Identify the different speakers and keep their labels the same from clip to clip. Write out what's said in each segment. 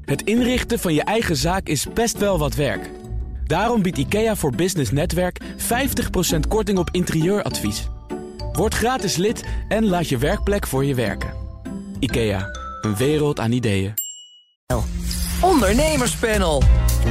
Speaker 1: Het inrichten van je eigen zaak is best wel wat werk. Daarom biedt IKEA voor Business Netwerk 50% korting op interieuradvies. Word gratis lid en laat je werkplek voor je werken. IKEA, een wereld aan ideeën.
Speaker 2: Ondernemerspanel.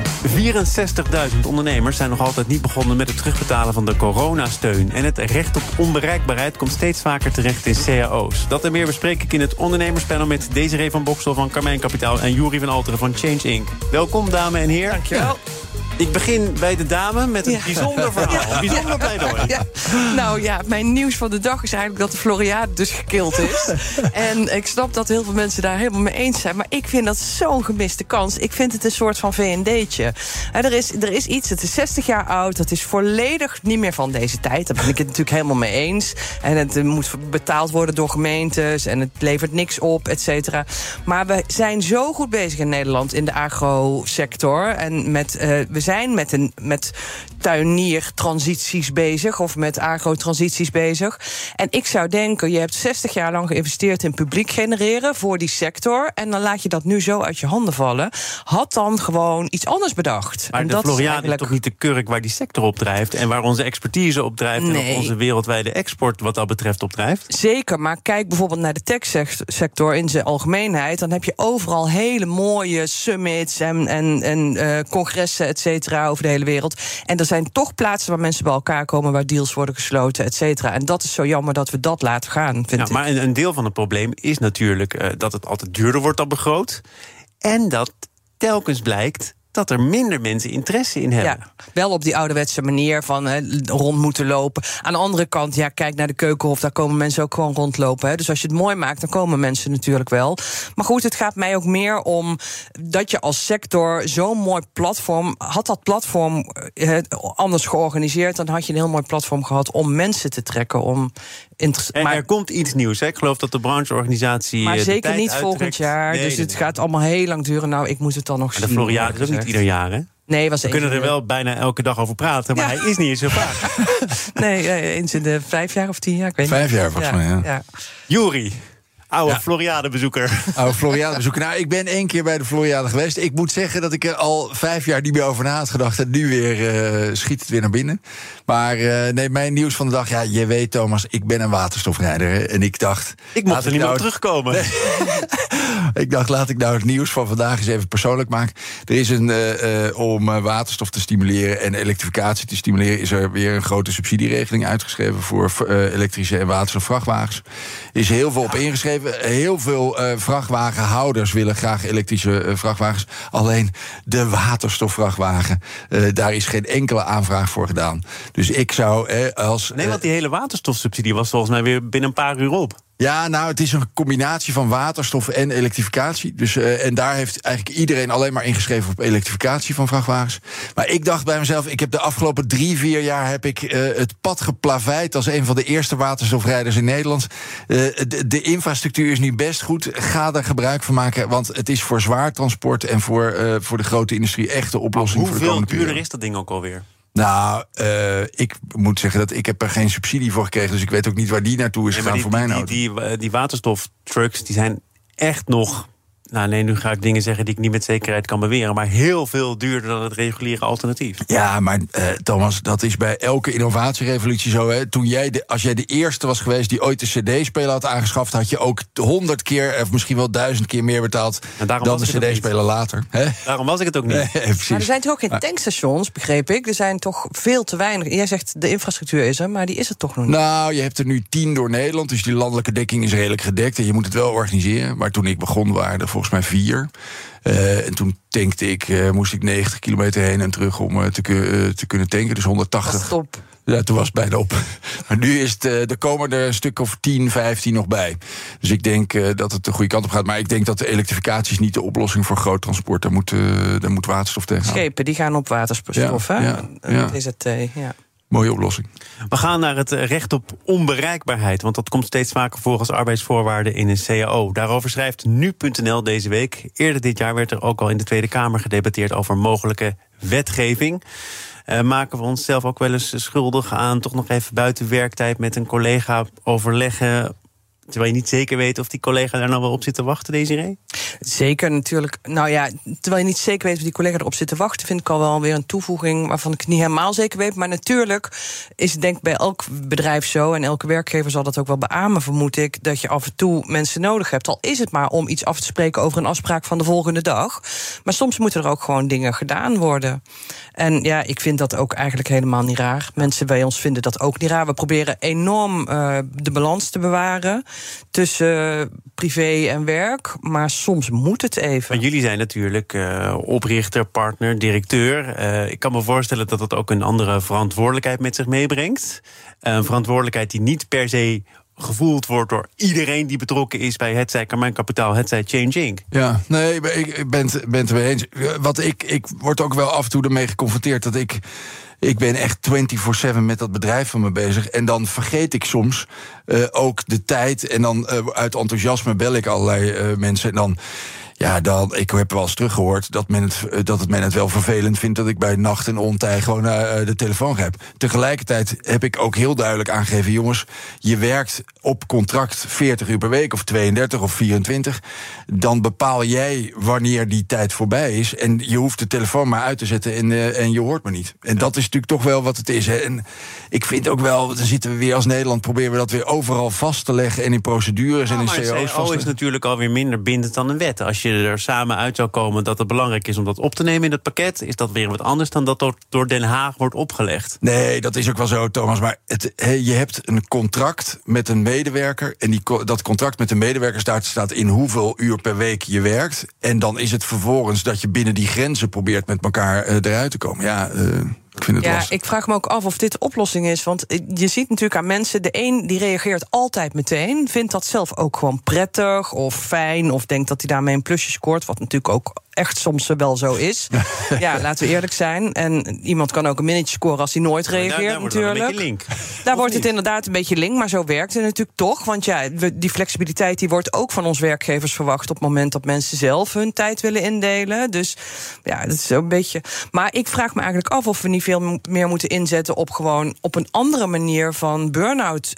Speaker 3: 64.000 ondernemers zijn nog altijd niet begonnen met het terugbetalen van de coronasteun. En het recht op onbereikbaarheid komt steeds vaker terecht in cao's. Dat en meer bespreek ik in het ondernemerspanel met Desiree van Bokstel van Carmijn Kapitaal en Juri van Alteren van Change Inc. Welkom, dames en heren.
Speaker 2: Dankjewel.
Speaker 3: Ik begin bij de dame met een bijzonder verhaal. Een bijzonder pleidooi.
Speaker 2: Ja. Nou ja, mijn nieuws van de dag is eigenlijk dat de Floriade dus gekild is. En ik snap dat heel veel mensen daar helemaal mee eens zijn. Maar ik vind dat zo'n gemiste kans. Ik vind het een soort van V&D'tje. Er is iets, het is 60 jaar oud. Dat is volledig niet meer van deze tijd. Daar ben ik het natuurlijk helemaal mee eens. En het moet betaald worden door gemeentes. En het levert niks op, et cetera. Maar we zijn zo goed bezig in Nederland in de agrosector. En we zijn met tuiniertransities bezig of met agrotransities bezig. En ik zou denken, je hebt 60 jaar lang geïnvesteerd in publiek genereren voor die sector. En dan laat je dat nu zo uit je handen vallen. Had dan gewoon iets anders bedacht.
Speaker 3: Maar
Speaker 2: en
Speaker 3: de Floriade is toch niet de kurk waar die sector op drijft en waar onze expertise op drijft en ook onze wereldwijde export wat dat betreft op drijft?
Speaker 2: Zeker, maar kijk bijvoorbeeld naar de techsector in zijn algemeenheid. Dan heb je overal hele mooie summits en congressen, et cetera, over de hele wereld. En er zijn toch plaatsen waar mensen bij elkaar komen, waar deals worden gesloten, et cetera. En dat is zo jammer dat we dat laten gaan, vind ik.
Speaker 3: Maar een deel van het probleem is natuurlijk dat het altijd duurder wordt dan begroot. En dat telkens blijkt dat er minder mensen interesse in hebben.
Speaker 2: Ja, wel op die ouderwetse manier van rond moeten lopen. Aan de andere kant, ja, kijk naar de Keukenhof, daar komen mensen ook gewoon rondlopen. Hè. Dus als je het mooi maakt, dan komen mensen natuurlijk wel. Maar goed, het gaat mij ook meer om dat je als sector zo'n mooi platform, had dat platform anders georganiseerd, dan had je een heel mooi platform gehad om mensen te trekken.
Speaker 3: En er komt iets nieuws, hè? Ik geloof dat de brancheorganisatie.
Speaker 2: Maar zeker
Speaker 3: tijd
Speaker 2: niet volgend jaar. Dus het gaat allemaal heel lang duren. Nou, ik moet het dan nog zien.
Speaker 3: De Floriade is ook niet ieder jaar, hè?
Speaker 2: Nee,
Speaker 3: we kunnen er wel bijna elke dag over praten, maar hij is niet eens zo vaak.
Speaker 2: Nee, eens in de 5 jaar of 10 jaar. Ik weet
Speaker 4: 5 jaar volgens mij, ja.
Speaker 3: Juri. Oude Floriade-bezoeker.
Speaker 4: Oude Floriade-bezoeker. Nou, ik ben 1 keer bij de Floriade geweest. Ik moet zeggen dat ik er al 5 jaar niet meer over na had gedacht. En nu weer schiet het weer naar binnen. Maar nee, mijn nieuws van de dag. Ja, je weet, Thomas, ik ben een waterstofrijder. Hè, en ik dacht,
Speaker 3: ik mocht er niet meer op terugkomen.
Speaker 4: Nee. Ik dacht, laat ik nou het nieuws van vandaag eens even persoonlijk maken. Er is om waterstof te stimuleren en elektrificatie te stimuleren, is er weer een grote subsidieregeling uitgeschreven voor elektrische en waterstofvrachtwagens. Er is heel veel op ingeschreven. Heel veel vrachtwagenhouders willen graag elektrische vrachtwagens. Alleen de waterstofvrachtwagen, daar is geen enkele aanvraag voor gedaan. Dus ik zou
Speaker 3: Nee, want die hele waterstofsubsidie was volgens mij weer binnen een paar uur op.
Speaker 4: Ja, nou, het is een combinatie van waterstof en elektrificatie. Dus, en daar heeft eigenlijk iedereen alleen maar ingeschreven op elektrificatie van vrachtwagens. Maar ik dacht bij mezelf, ik heb de afgelopen 3-4 jaar heb ik het pad geplaveid als een van de eerste waterstofrijders in Nederland. De infrastructuur is nu best goed. Ga daar gebruik van maken, want het is voor zwaar transport en voor de grote industrie echt de oplossing voor de komende periode.
Speaker 3: Hoeveel duurder is dat ding ook alweer?
Speaker 4: Nou, ik moet zeggen dat ik heb er geen subsidie voor gekregen, dus ik weet ook niet waar die naartoe is gegaan voor mijn auto.
Speaker 3: Die waterstoftrucks, die zijn echt nog. Nou, nee, nu ga ik dingen zeggen die ik niet met zekerheid kan beweren, maar heel veel duurder dan het reguliere alternatief.
Speaker 4: Ja, maar Thomas, dat is bij elke innovatierevolutie zo. Hè. Als jij de eerste was geweest die ooit de CD-speler had aangeschaft, had je ook 100 keer of misschien wel 1000 keer meer betaald dan de CD-speler later. Hè?
Speaker 3: Daarom was ik het ook niet.
Speaker 4: Nee,
Speaker 2: maar er zijn toch ook geen tankstations, begreep ik? Er zijn toch veel te weinig. Jij zegt de infrastructuur is er, maar die is er toch nog niet?
Speaker 4: Nou, je hebt er nu 10 door Nederland, dus die landelijke dekking is redelijk gedekt en je moet het wel organiseren. Maar toen ik begon waren er volgens mij 4. En toen tankte ik, moest ik 90 kilometer heen en terug om te kunnen tanken. Dus 180.
Speaker 2: Stop.
Speaker 4: Ja, toen was het bijna op. Maar nu is het, er komen er een stuk of 10, 15 nog bij. Dus ik denk dat het de goede kant op gaat. Maar ik denk dat de elektrificatie is niet de oplossing voor groot transport. Daar moet waterstof tegen.
Speaker 2: Schepen, die gaan op waterstof, hè?
Speaker 4: Ja.
Speaker 2: DZT, ja.
Speaker 4: Mooie oplossing.
Speaker 3: We gaan naar het recht op onbereikbaarheid, want dat komt steeds vaker voor als arbeidsvoorwaarde in een CAO. Daarover schrijft nu.nl deze week. Eerder dit jaar werd er ook al in de Tweede Kamer gedebatteerd over mogelijke wetgeving. Maken we onszelf ook wel eens schuldig aan toch nog even buiten werktijd met een collega overleggen Terwijl je niet zeker weet of die collega daar nou wel op zit te wachten, Desiree?
Speaker 2: Zeker, natuurlijk. Nou ja, terwijl je niet zeker weet of die collega erop zit te wachten, vind ik al wel weer een toevoeging waarvan ik het niet helemaal zeker weet. Maar natuurlijk is het denk ik bij elk bedrijf zo, en elke werkgever zal dat ook wel beamen, vermoed ik, dat je af en toe mensen nodig hebt. Al is het maar om iets af te spreken over een afspraak van de volgende dag. Maar soms moeten er ook gewoon dingen gedaan worden. En ja, ik vind dat ook eigenlijk helemaal niet raar. Mensen bij ons vinden dat ook niet raar. We proberen enorm de balans te bewaren tussen privé en werk. Maar soms moet het even.
Speaker 3: Maar jullie zijn natuurlijk oprichter, partner, directeur. Ik kan me voorstellen dat dat ook een andere verantwoordelijkheid met zich meebrengt. Een verantwoordelijkheid die niet per se gevoeld wordt door iedereen die betrokken is bij hetzij Carmijn Kapitaal, hetzij Change Inc.
Speaker 4: Ja, nee, ik ben het ermee eens. Ik word ook wel af en toe ermee geconfronteerd dat ik ben echt 24/7 met dat bedrijf van me bezig. En dan vergeet ik soms ook de tijd. En dan uit enthousiasme bel ik allerlei mensen. En dan... Ja, ik heb wel eens teruggehoord dat men het wel vervelend vindt dat ik bij nacht en ontij gewoon naar de telefoon grijp. Tegelijkertijd heb ik ook heel duidelijk aangegeven, jongens, je werkt op contract 40 uur per week of 32 of 24. Dan bepaal jij wanneer die tijd voorbij is. En je hoeft de telefoon maar uit te zetten en je hoort me niet. En dat is natuurlijk toch wel wat het is. Hè. En ik vind ook wel, dan zitten we weer als Nederland, proberen we dat weer overal vast te leggen en in procedures en in CO's vast te leggen.
Speaker 3: Maar is natuurlijk alweer minder bindend dan een wet. Als je er samen uit zou komen dat het belangrijk is om dat op te nemen in het pakket, is dat weer wat anders dan dat door Den Haag wordt opgelegd.
Speaker 4: Nee, dat is ook wel zo, Thomas. Maar je hebt een contract met een medewerker en dat contract met de medewerker staat in hoeveel uur per week je werkt. En dan is het vervolgens dat je binnen die grenzen probeert met elkaar eruit te komen. Ja, ik vind het lastig.
Speaker 2: Ik vraag me ook af of dit de oplossing is. Want je ziet natuurlijk aan mensen, de een die reageert altijd meteen, vindt dat zelf ook gewoon prettig of fijn, of denkt dat hij daarmee een plusje scoort, wat natuurlijk ook echt soms wel zo is. Ja, laten we eerlijk zijn. En iemand kan ook een minnetje scoren als hij nooit reageert, natuurlijk.
Speaker 3: Daar wordt het een beetje link.
Speaker 2: Daar wordt het inderdaad een beetje link, maar zo werkt het natuurlijk toch. Want ja, die flexibiliteit die wordt ook van ons werkgevers verwacht op het moment dat mensen zelf hun tijd willen indelen. Dus ja, dat is een beetje. Maar ik vraag me eigenlijk af of we niet veel meer moeten inzetten op gewoon op een andere manier van burn-out,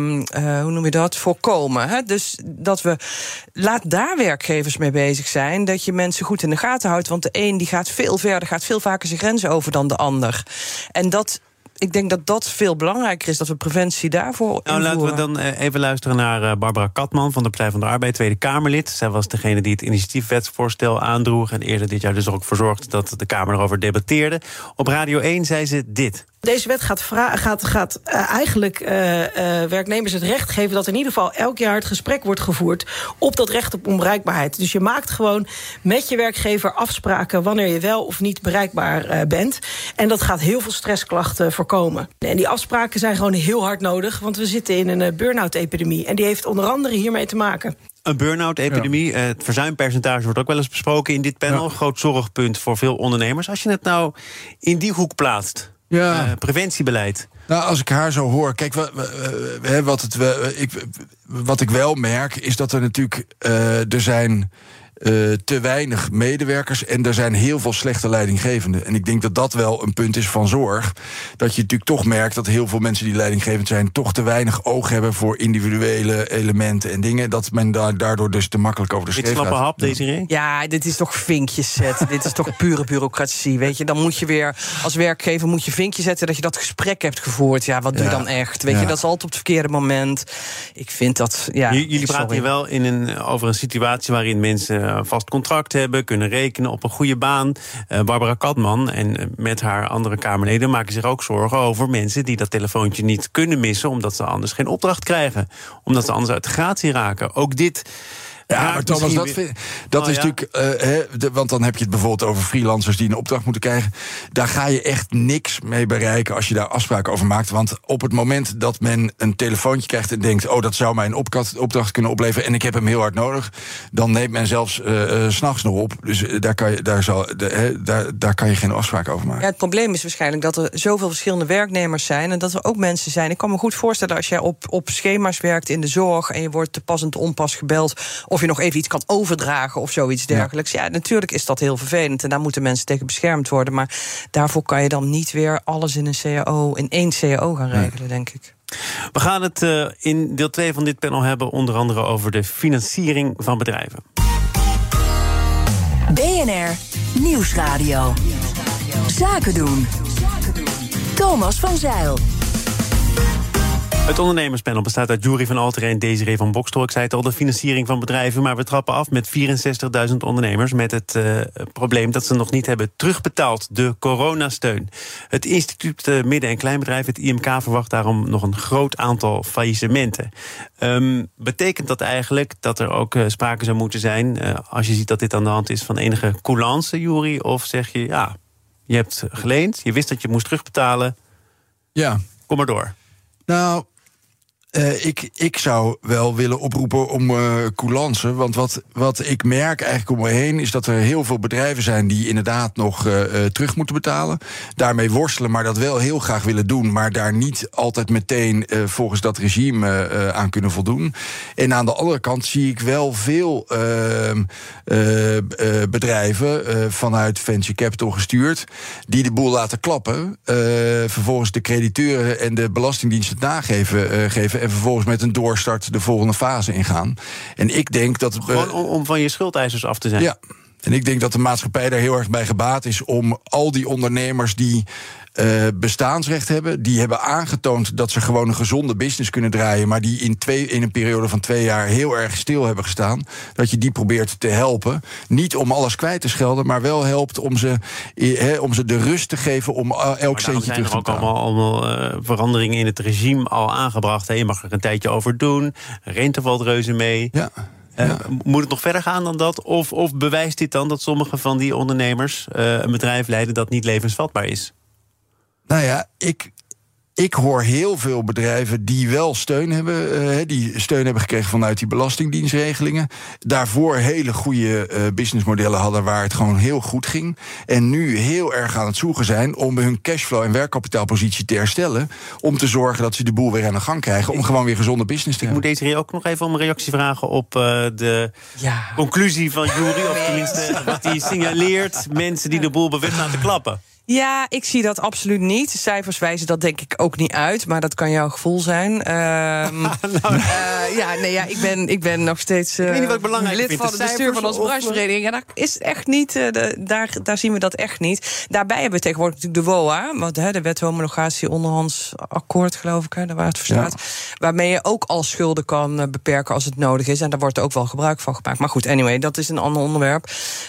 Speaker 2: hoe noem je dat, voorkomen. Hè? Dus dat we, laat daar werkgevers mee bezig zijn, dat je mensen goed in de gaten houdt, want de een die gaat veel verder, gaat veel vaker zijn grenzen over dan de ander. En ik denk dat dat veel belangrijker is, dat we preventie daarvoor invoeren.
Speaker 3: Laten we dan even luisteren naar Barbara Katman van de Partij van de Arbeid, Tweede Kamerlid. Zij was degene die het initiatiefwetsvoorstel aandroeg en eerder dit jaar dus ook voor zorgde dat de Kamer erover debatteerde. Op Radio 1 zei ze dit.
Speaker 5: Deze wet gaat eigenlijk werknemers het recht geven dat in ieder geval elk jaar het gesprek wordt gevoerd op dat recht op onbereikbaarheid. Dus je maakt gewoon met je werkgever afspraken wanneer je wel of niet bereikbaar bent. En dat gaat heel veel stressklachten voorkomen. En die afspraken zijn gewoon heel hard nodig, want we zitten in een burn-out-epidemie. En die heeft onder andere hiermee te maken.
Speaker 3: Een burn-out-epidemie. Ja. Het verzuimpercentage wordt ook wel eens besproken in dit panel. Ja. Groot zorgpunt voor veel ondernemers. Als je het nou in die hoek plaatst. Ja. Preventiebeleid.
Speaker 4: Nou, als ik haar zo hoor, kijk, wat ik wel merk is dat er natuurlijk er zijn te weinig medewerkers en er zijn heel veel slechte leidinggevenden. En ik denk dat dat wel een punt is van zorg. Dat je natuurlijk toch merkt dat heel veel mensen die leidinggevend zijn toch te weinig oog hebben voor individuele elementen en dingen. Dat men daardoor dus te makkelijk over de schreef gaat.
Speaker 3: Dit slappe hap, Desiree?
Speaker 2: Ja, dit is toch vinkjes zetten. Dit is toch pure bureaucratie, weet je. Dan moet je weer, als werkgever moet je vinkje zetten dat je dat gesprek hebt gevoerd. Ja, wat doe je dan echt? Weet je, dat is altijd op het verkeerde moment. Ik vind dat, ja.
Speaker 3: Jullie praten hier wel over een situatie waarin mensen vast contract hebben, kunnen rekenen op een goede baan. Barbara Katman en met haar andere Kamerleden maken zich ook zorgen over mensen die dat telefoontje niet kunnen missen, omdat ze anders geen opdracht krijgen. Omdat ze anders uit de gratie raken. Ook dit.
Speaker 4: Ja, maar Thomas, dat is natuurlijk. Want dan heb je het bijvoorbeeld over freelancers die een opdracht moeten krijgen. Daar ga je echt niks mee bereiken als je daar afspraken over maakt. Want op het moment dat men een telefoontje krijgt en denkt, oh, dat zou mij een opdracht kunnen opleveren en ik heb hem heel hard nodig, dan neemt men zelfs 's nachts nog op. Dus daar kan je geen afspraak over maken.
Speaker 2: Ja, het probleem is waarschijnlijk dat er zoveel verschillende werknemers zijn en dat er ook mensen zijn. Ik kan me goed voorstellen als jij op schema's werkt in de zorg en je wordt te pas en te onpas gebeld of je nog even iets kan overdragen of zoiets dergelijks. Ja, natuurlijk is dat heel vervelend en daar moeten mensen tegen beschermd worden. Maar daarvoor kan je dan niet weer alles in één CAO gaan regelen, denk ik.
Speaker 3: We gaan het in deel 2 van dit panel hebben onder andere over de financiering van bedrijven.
Speaker 6: BNR Nieuwsradio. Zaken doen. Thomas van Zijl.
Speaker 3: Het ondernemerspanel bestaat uit Jury van Alteren en Desiree van Bokstel. Ik zei het al, de financiering van bedrijven. Maar we trappen af met 64.000 ondernemers met het probleem dat ze nog niet hebben terugbetaald, de coronasteun. Het instituut Midden- en Kleinbedrijf, het IMK, verwacht daarom nog een groot aantal faillissementen. Betekent dat eigenlijk dat er ook sprake zou moeten zijn, als je ziet dat dit aan de hand is, van enige coulance, Jury? Of zeg je, ja, je hebt geleend, je wist dat je het moest terugbetalen.
Speaker 4: Ja.
Speaker 3: Kom maar door.
Speaker 4: Nou, ik zou wel willen oproepen om coulance. Want wat ik merk eigenlijk om me heen is dat er heel veel bedrijven zijn die inderdaad nog terug moeten betalen. Daarmee worstelen, maar dat wel heel graag willen doen. Maar daar niet altijd meteen volgens dat regime aan kunnen voldoen. En aan de andere kant zie ik wel veel bedrijven vanuit venture capital gestuurd die de boel laten klappen. Vervolgens de crediteuren en de Belastingdienst het nageven. En vervolgens met een doorstart de volgende fase ingaan. En ik denk dat
Speaker 3: gewoon om van je schuldeisers af te zijn.
Speaker 4: Ja. En ik denk dat de maatschappij daar heel erg bij gebaat is om al die ondernemers die bestaansrecht hebben, die hebben aangetoond dat ze gewoon een gezonde business kunnen draaien, maar die in een periode van 2 jaar heel erg stil hebben gestaan, dat je die probeert te helpen. Niet om alles kwijt te schelden, maar wel helpt om ze de rust te geven om elk centje terug te betalen.
Speaker 3: Er zijn ook allemaal veranderingen in het regime al aangebracht. Je mag er een tijdje over doen. Rente valt reuze mee. Ja. Moet het nog verder gaan dan dat? Of bewijst dit dan dat sommige van die ondernemers een bedrijf leiden dat niet levensvatbaar is?
Speaker 4: Nou ja, ik hoor heel veel bedrijven die wel steun hebben, die steun hebben gekregen vanuit die belastingdienstregelingen. Daarvoor hele goede businessmodellen hadden waar het gewoon heel goed ging. En nu heel erg aan het zoeken zijn om hun cashflow en werkkapitaalpositie te herstellen. Om te zorgen dat ze de boel weer aan de gang krijgen. Om gewoon weer gezonde business te hebben.
Speaker 3: Ik moet deze ook nog even om een reactie vragen op de conclusie van Jury. Of tenminste wat hij signaleert. Mensen die de boel bewust laten klappen.
Speaker 2: Ja, ik zie dat absoluut niet. De cijfers wijzen dat denk ik ook niet uit, maar dat kan jouw gevoel zijn. Ik ben nog steeds lid van het bestuur van onze branchevereniging. En dat is echt niet, daar zien we dat echt niet. Daarbij hebben we tegenwoordig natuurlijk de WOA, want de wet homologatie onderhands akkoord, geloof ik, waar het voor staat. Ja. Waarmee je ook al schulden kan beperken als het nodig is. En daar wordt ook wel gebruik van gemaakt. Maar goed, anyway, dat is een ander onderwerp.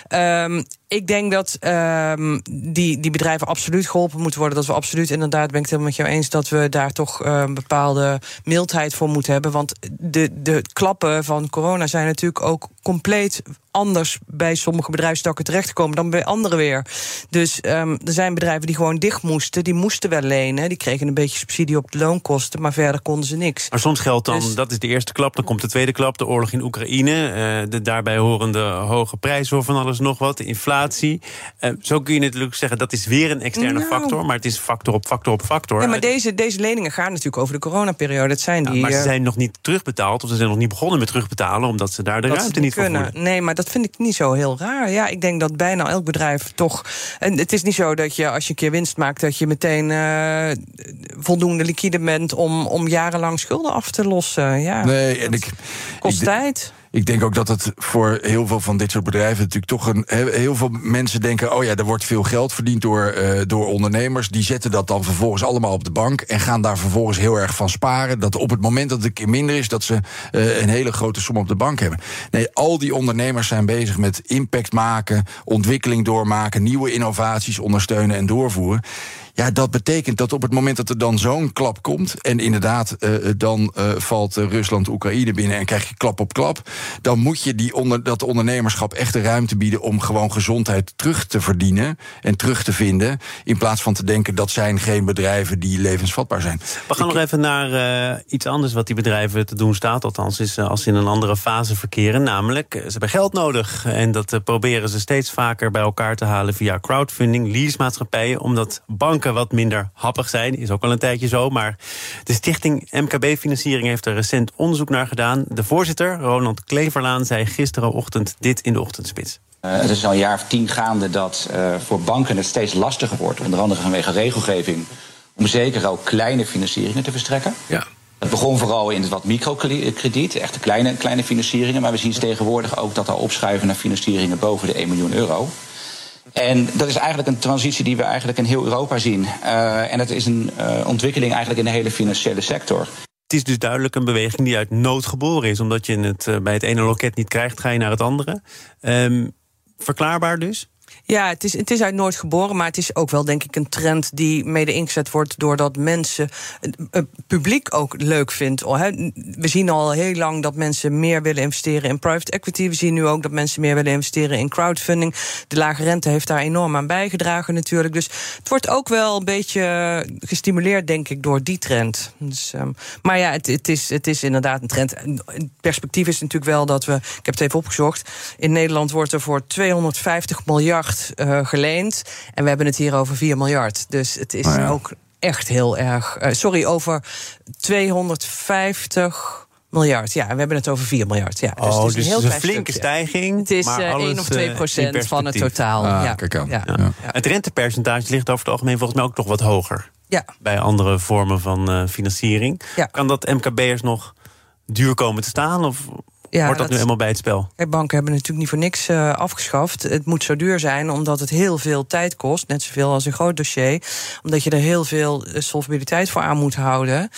Speaker 2: Ik denk dat die bedrijven absoluut geholpen moeten worden. Dat we absoluut, inderdaad, ben ik het helemaal met jou eens, dat we daar toch een bepaalde mildheid voor moeten hebben. Want de klappen van corona zijn natuurlijk ook compleet anders bij sommige bedrijfstakken terechtgekomen dan bij anderen weer. Dus er zijn bedrijven die gewoon dicht moesten. Die moesten wel lenen. Die kregen een beetje subsidie op de loonkosten, maar verder konden ze niks.
Speaker 3: Maar soms geldt dan, dat is de eerste klap, dan komt de tweede klap, de oorlog in Oekraïne, de daarbij horende hoge prijzen voor van alles nog wat, de inflatie. Zo kun je natuurlijk zeggen, dat is weer een externe factor, maar het is factor op factor op factor.
Speaker 2: Ja, maar deze leningen gaan natuurlijk over de coronaperiode. Het zijn die,
Speaker 3: maar ze zijn nog niet terugbetaald, of ze zijn nog niet begonnen met terugbetalen, omdat ze daar de ruimte niet voor voelen.
Speaker 2: Nee, maar dat vind ik niet zo heel raar. Ja, ik denk dat bijna elk bedrijf toch. En het is niet zo dat je, als je een keer winst maakt, dat je meteen voldoende liquide bent om jarenlang schulden af te lossen. Ja,
Speaker 4: nee, en
Speaker 2: kost tijd.
Speaker 4: Ik denk ook dat het voor heel veel van dit soort bedrijven natuurlijk toch heel veel mensen denken, oh ja, er wordt veel geld verdiend door ondernemers. Die zetten dat dan vervolgens allemaal op de bank en gaan daar vervolgens heel erg van sparen. Dat op het moment dat het een keer minder is, dat ze een hele grote som op de bank hebben. Nee, al die ondernemers zijn bezig met impact maken, ontwikkeling doormaken, nieuwe innovaties ondersteunen en doorvoeren. Ja, dat betekent dat op het moment dat er dan zo'n klap komt, en inderdaad, dan valt Rusland Oekraïne binnen en krijg je klap op klap, dan moet je dat ondernemerschap echt de ruimte bieden om gewoon gezondheid terug te verdienen en terug te vinden, in plaats van te denken dat zijn geen bedrijven die levensvatbaar zijn.
Speaker 3: We gaan nog even naar iets anders wat die bedrijven te doen staat, althans is als ze in een andere fase verkeren, namelijk ze hebben geld nodig en dat proberen ze steeds vaker bij elkaar te halen via crowdfunding, leasemaatschappijen, omdat banken banken wat minder happig zijn. Is ook al een tijdje zo. Maar de stichting MKB-financiering heeft er recent onderzoek naar gedaan. De voorzitter, Ronald Kleverlaan, zei gisterenochtend dit in de ochtendspits.
Speaker 7: Het is al een jaar of 10 gaande dat voor banken het steeds lastiger wordt, onder andere vanwege regelgeving, om zeker ook kleine financieringen te verstrekken. Ja. Het begon vooral in het wat microkrediet, echte kleine financieringen. Maar we zien tegenwoordig ook dat er opschuiven naar financieringen boven de 1 miljoen euro. En dat is eigenlijk een transitie die we eigenlijk in heel Europa zien. En dat is een ontwikkeling eigenlijk in de hele financiële sector.
Speaker 3: Het is dus duidelijk een beweging die uit nood geboren is. Omdat je het bij het ene loket niet krijgt, ga je naar het andere. Verklaarbaar dus?
Speaker 2: Ja, het is uit nooit geboren, maar het is ook wel, denk ik, een trend die mede ingezet wordt doordat mensen, het publiek ook leuk vindt. We zien al heel lang dat mensen meer willen investeren in private equity. We zien nu ook dat mensen meer willen investeren in crowdfunding. De lage rente heeft daar enorm aan bijgedragen natuurlijk. Dus het wordt ook wel een beetje gestimuleerd, denk ik, door die trend. Dus, maar ja, het is inderdaad een trend. Het perspectief is natuurlijk wel dat we, ik heb het even opgezocht, in Nederland wordt er voor 250 miljard geleend. En we hebben het hier over 4 miljard. Dus het is ook echt heel erg. Over 250 miljard. Ja, we hebben het over 4 miljard. Ja, dus het is een
Speaker 3: flinke stijging.
Speaker 2: Het is 1 of 2% van het totaal.
Speaker 4: Kijk aan.
Speaker 2: Ja.
Speaker 3: Het rentepercentage ligt over het algemeen volgens mij ook nog wat hoger. Ja. Bij andere vormen van financiering. Ja. Kan dat MKB'ers nog duur komen te staan? Of wordt dat nu helemaal bij het spel?
Speaker 2: Banken hebben natuurlijk niet voor niks afgeschaft. Het moet zo duur zijn, omdat het heel veel tijd kost. Net zoveel als een groot dossier. Omdat je er heel veel solvabiliteit voor aan moet houden.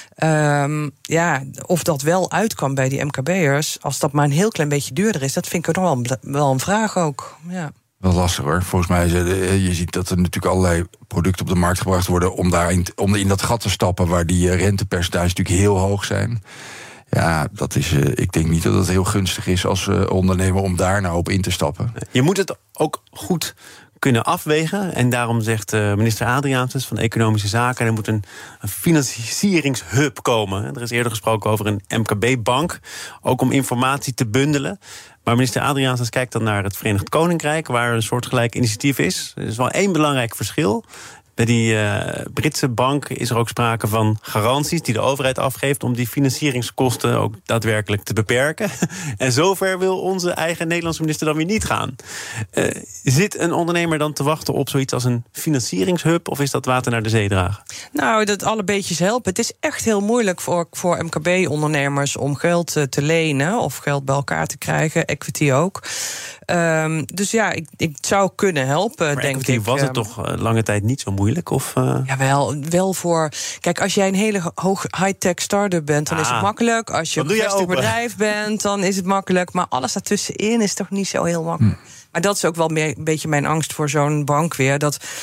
Speaker 2: Of dat wel uit kan bij die MKB'ers, als dat maar een heel klein beetje duurder is, dat vind ik nog wel een vraag ook. Ja.
Speaker 4: Wel lastig hoor. Volgens mij je ziet dat er natuurlijk allerlei producten op de markt gebracht worden om in dat gat te stappen waar die rentepercentages natuurlijk heel hoog zijn. Ja, dat is. Ik denk niet dat het heel gunstig is als ondernemer om daar nou op in te stappen.
Speaker 3: Je moet het ook goed kunnen afwegen. En daarom zegt minister Adriaansens van Economische Zaken, er moet een financieringshub komen. Er is eerder gesproken over een MKB-bank, ook om informatie te bundelen. Maar minister Adriaansens kijkt dan naar het Verenigd Koninkrijk, waar een soortgelijk initiatief is. Er is wel één belangrijk verschil. Bij die Britse bank is er ook sprake van garanties die de overheid afgeeft om die financieringskosten ook daadwerkelijk te beperken. En zover wil onze eigen Nederlandse minister dan weer niet gaan. Zit een ondernemer dan te wachten op zoiets als een financieringshub, of is dat water naar de zee dragen? Nou, dat alle beetjes helpen. Het is echt heel moeilijk voor MKB-ondernemers om geld te lenen of geld bij elkaar te krijgen, equity ook. Dus ja, ik zou kunnen helpen, maar denk ik. Was het toch lange tijd niet zo moeilijk? Of, Ja, wel voor. Kijk, als jij een hele high-tech start-up bent, dan is het makkelijk. Als je een gevestigd bedrijf bent, dan is het makkelijk. Maar alles daartussenin is toch niet zo heel makkelijk. Maar dat is ook wel een beetje mijn angst voor zo'n bank weer.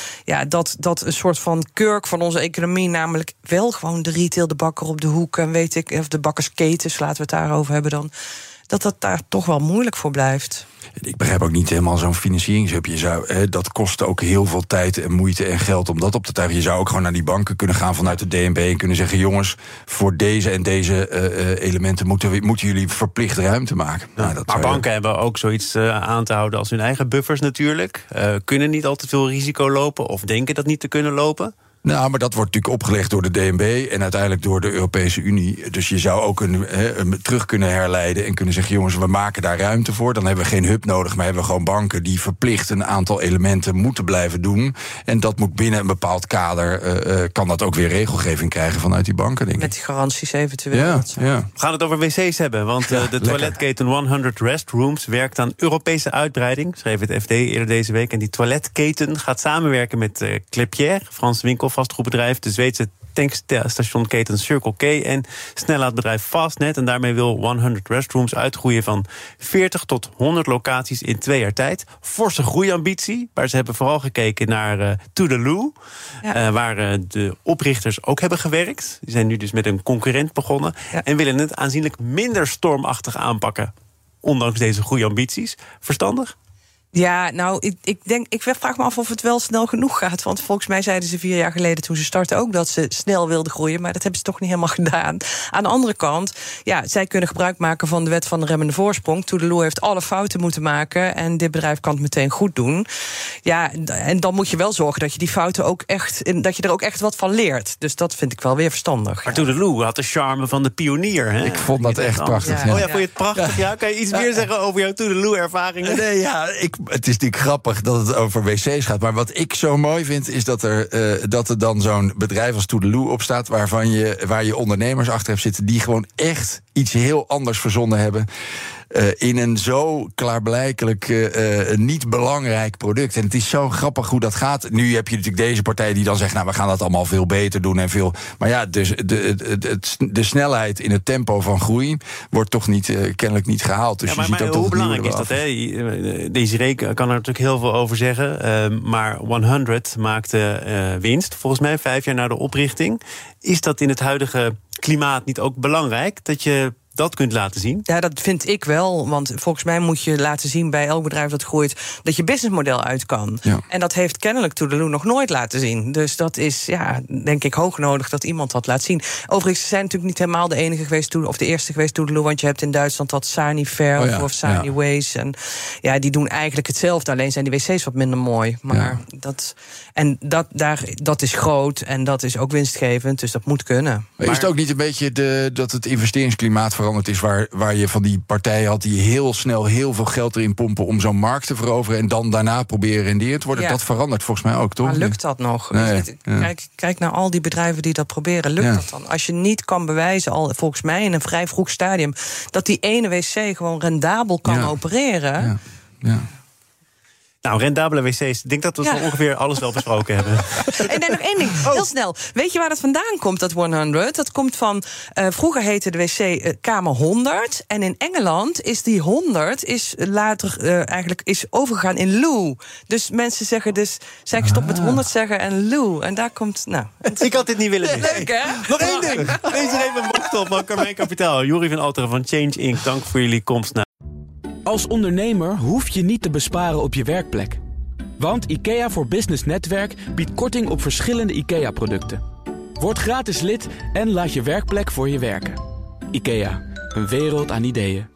Speaker 3: Dat een soort van kurk van onze economie, namelijk wel gewoon de retail, de bakker op de hoek en weet ik, of de bakkersketens, laten we het daarover hebben dan, dat daar toch wel moeilijk voor blijft.
Speaker 4: Ik begrijp ook niet helemaal zo'n financieringshub. Dat kost ook heel veel tijd en moeite en geld om dat op te tuigen. Je zou ook gewoon naar die banken kunnen gaan vanuit de DNB en kunnen zeggen, jongens, voor deze en deze elementen moeten jullie verplicht ruimte maken.
Speaker 3: Ja, maar banken hebben ook zoiets aan te houden als hun eigen buffers natuurlijk. Kunnen niet al te veel risico lopen of denken dat niet te kunnen lopen.
Speaker 4: Nou, maar dat wordt natuurlijk opgelegd door de DNB en uiteindelijk door de Europese Unie. Dus je zou ook terug kunnen herleiden en kunnen zeggen, jongens, we maken daar ruimte voor. Dan hebben we geen hub nodig, maar hebben we gewoon banken die verplicht een aantal elementen moeten blijven doen. En dat moet binnen een bepaald kader, kan dat ook weer regelgeving krijgen vanuit die banken, denk ik.
Speaker 2: Met die garanties eventueel.
Speaker 4: Ja.
Speaker 3: We gaan het over wc's hebben, want de toiletketen 100 Restrooms werkt aan Europese uitbreiding, schreef het FD eerder deze week. En die toiletketen gaat samenwerken met Klépierre, Franse winkelvastgoedbedrijf, de Zweedse tankstationketen Circle K en snellaadbedrijf Fastnet. En daarmee wil 100 Restrooms uitgroeien van 40 tot 100 locaties in 2 jaar tijd. Forse groeiambitie, maar ze hebben vooral gekeken naar Toodaloo, waar de oprichters ook hebben gewerkt. Die zijn nu dus met een concurrent begonnen en willen het aanzienlijk minder stormachtig aanpakken, ondanks deze groeiambities. Verstandig?
Speaker 2: Ja, nou, ik vraag me af of het wel snel genoeg gaat. Want volgens mij zeiden ze 4 jaar geleden toen ze startten ook dat ze snel wilden groeien. Maar dat hebben ze toch niet helemaal gedaan. Aan de andere kant, zij kunnen gebruik maken van de wet van de remmende voorsprong. Toodaloo heeft alle fouten moeten maken en dit bedrijf kan het meteen goed doen. en dan moet je wel zorgen dat je die fouten ook echt, dat je er ook echt wat van leert. Dus dat vind ik wel weer verstandig.
Speaker 3: Maar Toedeloe had de charme van de pionier. Hè?
Speaker 4: Ik vond dat echt prachtig.
Speaker 3: Ja. Oh ja, vond je het prachtig? Ja. Kan je iets meer zeggen over jouw Toedeloe-ervaringen?
Speaker 4: Nee, ja, het is natuurlijk grappig dat het over wc's gaat. Maar wat ik zo mooi vind, is dat er dan zo'n bedrijf als Toedeloe op staat, waar je ondernemers achter hebt zitten die gewoon echt iets heel anders verzonnen hebben. In een zo klaarblijkelijk niet belangrijk product. En het is zo grappig hoe dat gaat. Nu heb je natuurlijk deze partij die dan zegt, nou, we gaan dat allemaal veel beter doen en veel. Maar ja, dus de snelheid in het tempo van groei wordt toch kennelijk niet gehaald. Dus
Speaker 3: maar
Speaker 4: je ziet ook
Speaker 3: hoe belangrijk is dat? Deze reken kan er natuurlijk heel veel over zeggen. Maar 100 maakte winst, volgens mij 5 jaar na de oprichting. Is dat in het huidige klimaat niet ook belangrijk dat je dat kunt laten zien?
Speaker 2: Ja, dat vind ik wel. Want volgens mij moet je laten zien bij elk bedrijf dat groeit dat je businessmodel uit kan. Ja. En dat heeft kennelijk Toedeloe nog nooit laten zien. Dus dat is, denk ik, hoog nodig dat iemand dat laat zien. Overigens, ze zijn natuurlijk niet helemaal de enige geweest, of de eerste geweest Toedeloe, want je hebt in Duitsland dat Sanifair of Saniways. En die doen eigenlijk hetzelfde, alleen zijn die wc's wat minder mooi. Maar dat is groot en dat is ook winstgevend, dus dat moet kunnen.
Speaker 4: Maar is het ook niet een beetje dat het investeringsklimaat veranderd is, waar je van die partijen had die heel snel heel veel geld erin pompen om zo'n markt te veroveren en dan daarna proberen renderen te worden? Dat verandert volgens mij ook, toch?
Speaker 2: Maar lukt dat nog?
Speaker 4: Nee.
Speaker 2: Kijk naar al die bedrijven die dat proberen. Lukt dat dan? Als je niet kan bewijzen, al volgens mij in een vrij vroeg stadium, dat die ene wc gewoon rendabel kan opereren.
Speaker 4: Ja.
Speaker 3: Nou, rendabele wc's. Ik denk dat we zo ongeveer alles wel besproken hebben.
Speaker 2: En nog één ding, heel snel. Weet je waar dat vandaan komt, dat 100? Dat komt van, vroeger heette de wc kamer 100. En in Engeland is die 100 later eigenlijk overgegaan in loo. Dus mensen zeggen zijn gestopt met 100 zeggen en loo. En daar komt,
Speaker 3: Ik had dit niet willen doen.
Speaker 2: Leuk, hè?
Speaker 3: Nog één ding. Wees er even wacht op, man. Carmijn Kapitaal. Joeri van Alteren van Change Inc. Dank voor jullie komst naar.
Speaker 1: Als ondernemer hoef je niet te besparen op je werkplek. Want IKEA voor Business Netwerk biedt korting op verschillende IKEA-producten. Word gratis lid en laat je werkplek voor je werken. IKEA, een wereld aan ideeën.